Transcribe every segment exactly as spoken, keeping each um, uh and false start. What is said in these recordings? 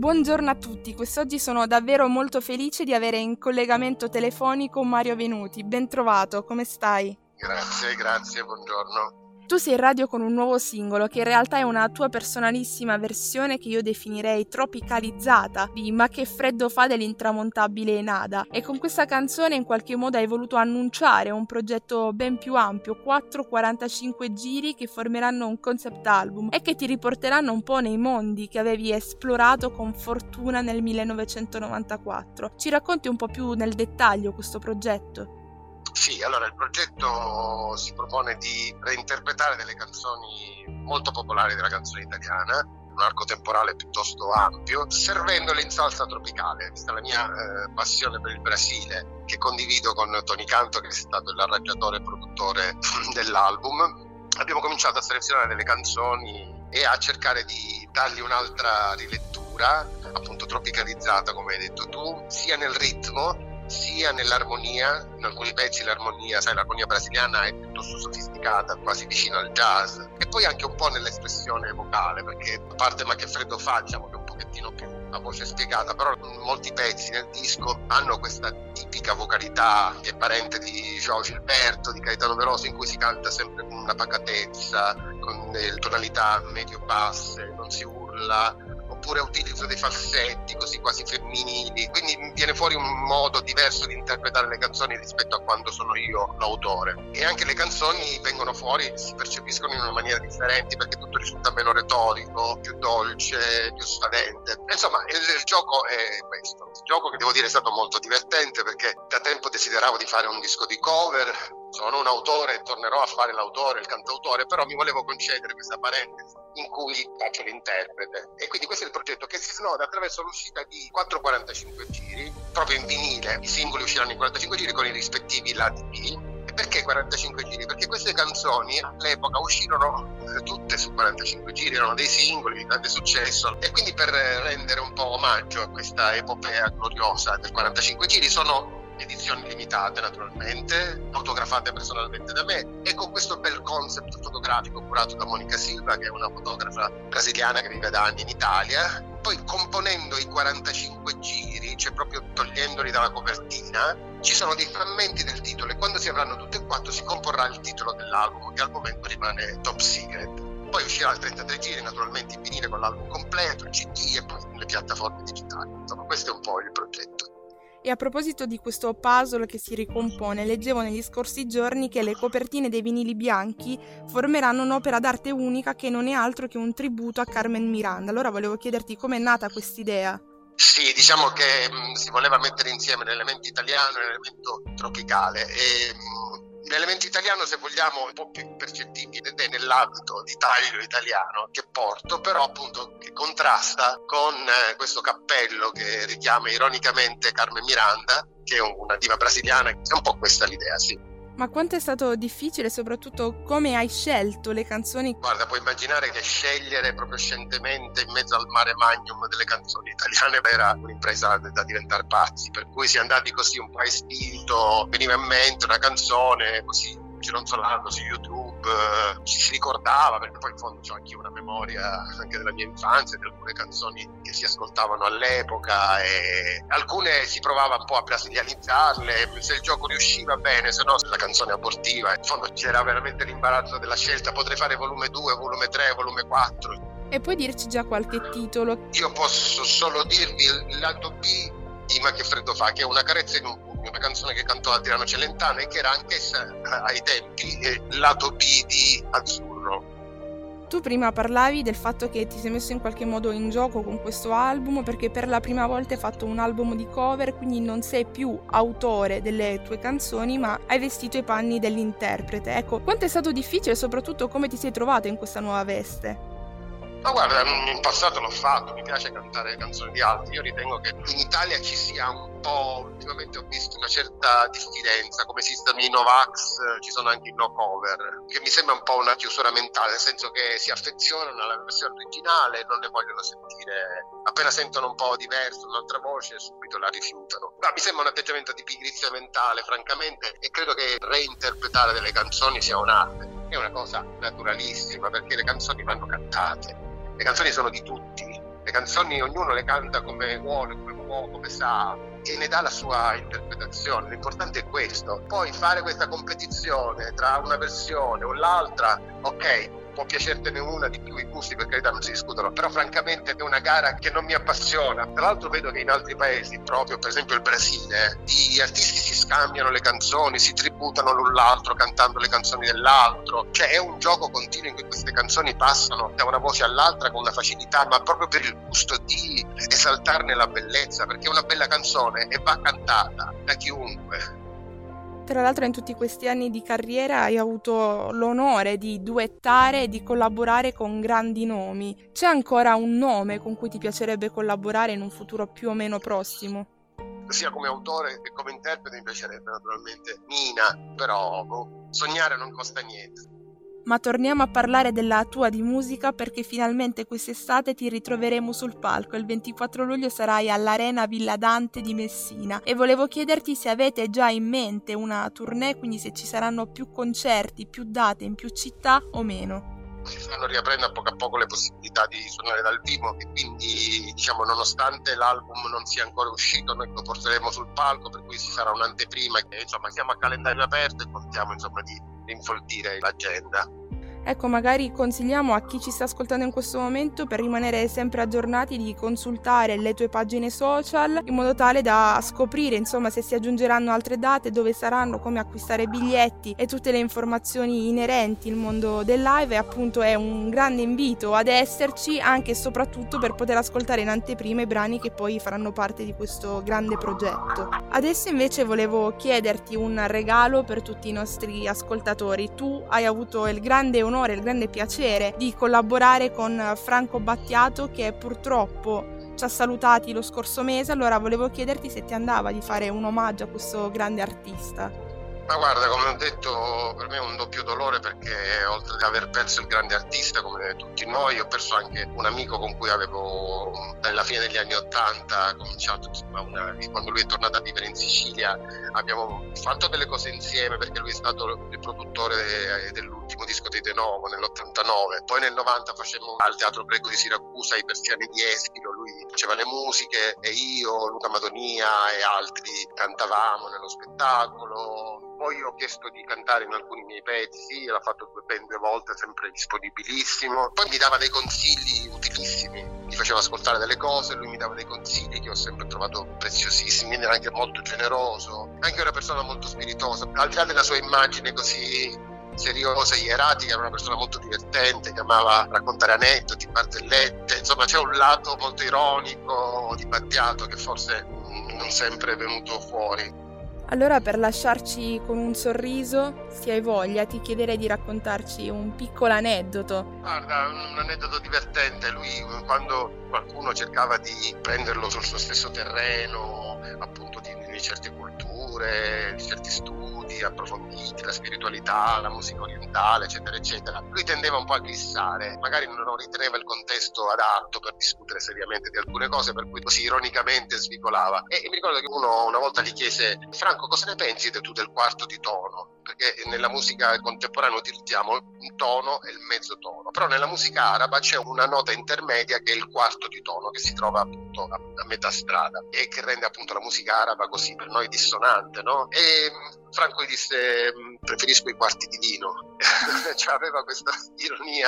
Buongiorno a tutti, quest'oggi sono davvero molto felice di avere in collegamento telefonico Mario Venuti. Ben trovato, come stai? Grazie, grazie, buongiorno. Tu sei in radio con un nuovo singolo che in realtà è una tua personalissima versione che io definirei tropicalizzata di Ma che freddo fa dell'intramontabile Nada, e con questa canzone in qualche modo hai voluto annunciare un progetto ben più ampio, quattro quarantacinque giri che formeranno un concept album e che ti riporteranno un po' nei mondi che avevi esplorato con fortuna nel millenovecentonovantaquattro. Ci racconti un po' più nel dettaglio questo progetto? Sì, allora il progetto si propone di reinterpretare delle canzoni molto popolari della canzone italiana, un arco temporale piuttosto ampio, servendole in salsa tropicale. Questa è la mia eh, passione per il Brasile, che condivido con Tony Canto, che è stato l'arrangiatore e produttore dell'album. Abbiamo cominciato a selezionare delle canzoni e a cercare di dargli un'altra rilettura, appunto tropicalizzata, come hai detto tu, sia nel ritmo sia nell'armonia. In alcuni pezzi l'armonia, sai, l'armonia brasiliana è piuttosto sofisticata, quasi vicina al jazz, e poi anche un po' nell'espressione vocale, perché a parte Ma che freddo fa, diciamo che è un pochettino più a voce spiegata, però molti pezzi nel disco hanno questa tipica vocalità che è parente di João Gilberto, di Caetano Veloso, in cui si canta sempre con una pacatezza, con delle tonalità medio-basse, non si urla, oppure utilizzo dei falsetti così quasi femminili, quindi viene fuori un modo diverso di interpretare le canzoni rispetto a quando sono io l'autore, e anche le canzoni vengono fuori, si percepiscono in una maniera differente, perché tutto risulta meno retorico, più dolce, più sfadente. Insomma, il, il gioco è questo, il gioco che devo dire è stato molto divertente, perché da tempo desideravo di fare un disco di cover. Sono un autore e tornerò a fare l'autore, il cantautore, però mi volevo concedere questa parentesi in cui faccio l'interprete, e quindi questo è il progetto, che si snoda attraverso l'uscita di quattro quarantacinque giri proprio in vinile. I singoli usciranno in quarantacinque giri con i rispettivi lati B. E perché quarantacinque giri? Perché queste canzoni all'epoca uscirono eh, tutte su quarantacinque giri, erano dei singoli di grande successo, e quindi per rendere un po' omaggio a questa epopea gloriosa del quarantacinque giri sono edizioni limitate, naturalmente, autografate personalmente da me, e con questo bel concept fotografico curato da Monica Silva, che è una fotografa brasiliana che vive da anni in Italia. Poi, componendo i quarantacinque giri, cioè proprio togliendoli dalla copertina, ci sono dei frammenti del titolo, e quando si avranno tutte e quattro si comporrà il titolo dell'album, che al momento rimane top secret. Poi uscirà il trentatré giri, naturalmente in vinile con l'album completo, il C D, e poi le piattaforme digitali. Insomma, questo è un po' il progetto. E a proposito di questo puzzle che si ricompone, leggevo negli scorsi giorni che le copertine dei vinili bianchi formeranno un'opera d'arte unica che non è altro che un tributo a Carmen Miranda. Allora volevo chiederti com'è nata quest'idea. Sì, diciamo che mh, si voleva mettere insieme l'elemento italiano e l'elemento tropicale, e mh, l'elemento italiano, se vogliamo, è un po' più percettibile ed è nell'abito di taglio italiano che porto, però appunto che contrasta con eh, questo cappello che richiama ironicamente Carmen Miranda, che è una diva brasiliana. È un po' questa l'idea, sì. Ma quanto è stato difficile, soprattutto come hai scelto le canzoni? Guarda, puoi immaginare che scegliere proprio scientemente in mezzo al mare magnum delle canzoni italiane era un'impresa da diventare pazzi, per cui si è andati così un po' a istinto. Veniva in mente una canzone così gironzolando su YouTube, eh, ci si ricordava, perché poi in fondo c'ho anche una memoria anche della mia infanzia, di alcune canzoni che si ascoltavano all'epoca, e alcune si provava un po' a brasilianizzarle. Se il gioco riusciva bene, se no la canzone abortiva. In fondo c'era veramente l'imbarazzo della scelta: potrei fare volume due, volume tre, volume quattro. E puoi dirci già qualche titolo? Io posso solo dirvi il lato B di Ma che freddo fa, che è Una carezza in un pugno, una canzone che cantò Adriano Celentano e che era anch'essa ai tempi il lato B di Azzurro. Tu prima parlavi del fatto che ti sei messo in qualche modo in gioco con questo album, perché per la prima volta hai fatto un album di cover, quindi non sei più autore delle tue canzoni, ma hai vestito i panni dell'interprete. Ecco, quanto è stato difficile e soprattutto come ti sei trovato in questa nuova veste? Ma guarda, in passato l'ho fatto, mi piace cantare canzoni di altri. Io ritengo che in Italia ci sia un po', ultimamente ho visto una certa diffidenza, come esistono i Novax, ci sono anche i no cover, che mi sembra un po' una chiusura mentale, nel senso che si affezionano alla versione originale e non ne vogliono sentire. Appena sentono un po' diverso, un'altra voce, subito la rifiutano. Ma mi sembra un atteggiamento di pigrizia mentale, francamente, e credo che reinterpretare delle canzoni sia un'arte. È una cosa naturalissima, perché le canzoni vanno cantate. Le canzoni sono di tutti, le Le canzoni ognuno le canta come vuole, come può, come sa, e ne dà la sua interpretazione. L'importante è questo. Poi fare questa competizione tra una versione o l'altra, ok, può piacertene una di più, i gusti per carità non si discutono, però francamente è una gara che non mi appassiona. Tra l'altro vedo che in altri paesi, proprio per esempio il Brasile, gli artisti si scambiano le canzoni, si tributano l'un l'altro cantando le canzoni dell'altro, cioè è un gioco continuo in cui queste canzoni passano da una voce all'altra con una facilità, ma proprio per il gusto di esaltarne la bellezza, perché è una bella canzone e va cantata da chiunque. Tra l'altro in tutti questi anni di carriera hai avuto l'onore di duettare e di collaborare con grandi nomi. C'è ancora un nome con cui ti piacerebbe collaborare in un futuro più o meno prossimo? Sia come autore che come interprete mi piacerebbe naturalmente Nina, però boh, sognare non costa niente. Ma torniamo a parlare della tua di musica, perché finalmente quest'estate ti ritroveremo sul palco. Il ventiquattro luglio sarai all'Arena Villa Dante di Messina e volevo chiederti se avete già in mente una tournée, quindi se ci saranno più concerti, più date in più città o meno. Si stanno riaprendo a poco a poco le possibilità di suonare dal vivo e quindi, diciamo, nonostante l'album non sia ancora uscito, noi lo porteremo sul palco, per cui ci sarà un'anteprima e insomma siamo a calendario aperto e contiamo insomma di infoltire l'agenda. Ecco, magari consigliamo a chi ci sta ascoltando in questo momento, per rimanere sempre aggiornati, di consultare le tue pagine social in modo tale da scoprire insomma se si aggiungeranno altre date, dove saranno, come acquistare biglietti e tutte le informazioni inerenti al mondo del live. E appunto è un grande invito ad esserci, anche e soprattutto per poter ascoltare in anteprima i brani che poi faranno parte di questo grande progetto. Adesso invece volevo chiederti un regalo per tutti i nostri ascoltatori. Tu hai avuto il grande onore, il grande piacere di collaborare con Franco Battiato, che purtroppo ci ha salutati lo scorso mese. Allora volevo chiederti se ti andava di fare un omaggio a questo grande artista. Ma guarda, come ho detto, per me è un doppio dolore, perché oltre ad aver perso il grande artista come tutti noi, ho perso anche un amico con cui avevo nella fine degli anni Ottanta cominciato, insomma, una, quando lui è tornato a vivere in Sicilia abbiamo fatto delle cose insieme, perché lui è stato il produttore dell'ultimo disco dei De Novo nell'ottantanove, poi nel novanta facemmo al Teatro Greco di Siracusa I Persiani di Eschilo, lui faceva le musiche e io, Luca Madonia e altri cantavamo nello spettacolo. Poi ho chiesto di cantare in alcuni miei pezzi, l'ha fatto due ben due volte, sempre disponibilissimo. Poi mi dava dei consigli utilissimi, mi faceva ascoltare delle cose, lui mi dava dei consigli che ho sempre trovato preziosissimi, era anche molto generoso, anche una persona molto spiritosa, al di là della sua immagine così seriosa, ieratica, era una persona molto divertente, che amava raccontare aneddoti, barzellette, insomma c'è un lato molto ironico di Battiato che forse non sempre è venuto fuori. Allora, per lasciarci con un sorriso, se hai voglia, ti chiederei di raccontarci un piccolo aneddoto. Guarda, un aneddoto divertente. Lui, quando qualcuno cercava di prenderlo sul suo stesso terreno, appunto di, di certe culture, di certi studi approfonditi, la spiritualità, la musica orientale, eccetera, eccetera, lui tendeva un po' a glissare, magari non riteneva il contesto adatto per discutere seriamente di alcune cose, per cui così ironicamente svicolava. E mi ricordo che uno una volta gli chiese: Franco, cosa ne pensi tu del quarto di tono? Perché nella musica contemporanea utilizziamo un tono e il mezzo tono, però nella musica araba c'è una nota intermedia che è il quarto di tono, che si trova appunto a, a metà strada e che rende appunto la musica araba così per noi dissonante, no? E Franco gli disse: preferisco i quarti di vino. Cioè aveva questa ironia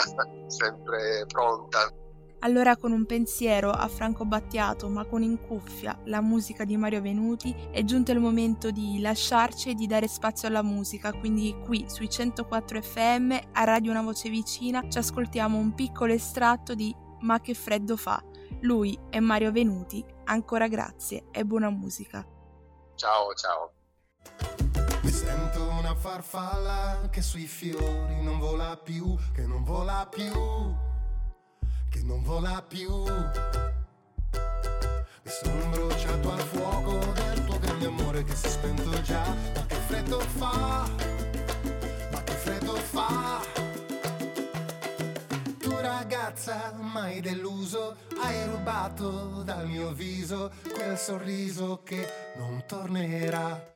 sempre pronta. Allora, con un pensiero a Franco Battiato, ma con in cuffia la musica di Mario Venuti, è giunto il momento di lasciarci e di dare spazio alla musica. Quindi qui sui centoquattro F M a Radio Una Voce Vicina ci ascoltiamo un piccolo estratto di Ma che freddo fa. Lui è Mario Venuti. Ancora grazie e buona musica. Ciao, ciao. Mi sento una farfalla che sui fiori non vola più, che non vola più, che non vola più. Mi sono bruciato al fuoco del tuo grande amore che si è spento già. Ma che freddo fa, ma che freddo fa. Tu ragazza mai deluso, hai rubato dal mio viso quel sorriso che non tornerà.